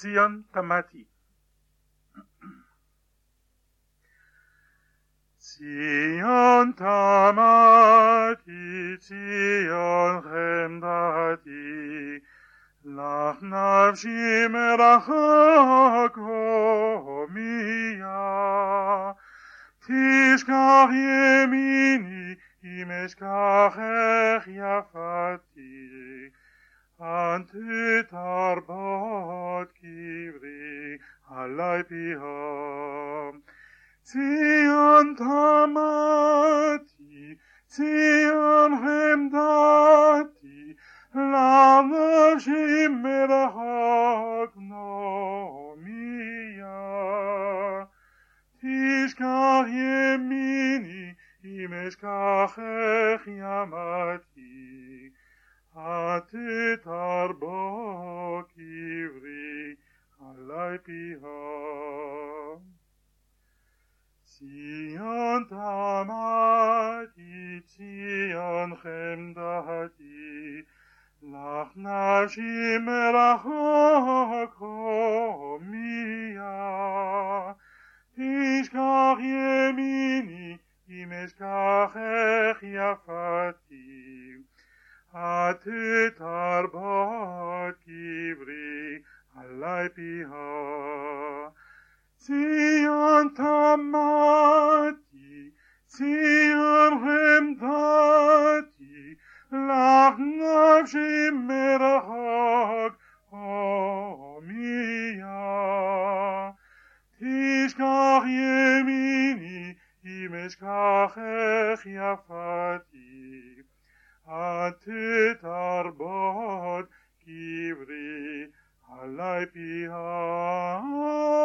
ציון תמתי. ציון תמתי, ציון חמדתי, לך נפשי מרחוק הומיה. תשכח ימיני אם אשכחך יפתי, אנט תרבות קברי עלי פיהם. ציון תמתי, ציון חמדתי, לנפשי מרחוק נומיה. תשכח ימיני אם אשכחך ימתי, את תרבות קברי עלי פיהם. ציון תמתי, ציון חמדתי, לך נפשי מרחוק הומיה. תשכח ימיני אם אשכחך יפתי, את תרבות קברי עלי פיהם. ציון תמתי, ציון חמדתי, לך נפשי מרחוק הומיה. תשכח ימיני אם אשכחך יפתי, את תרבות קברי עלי פיהם.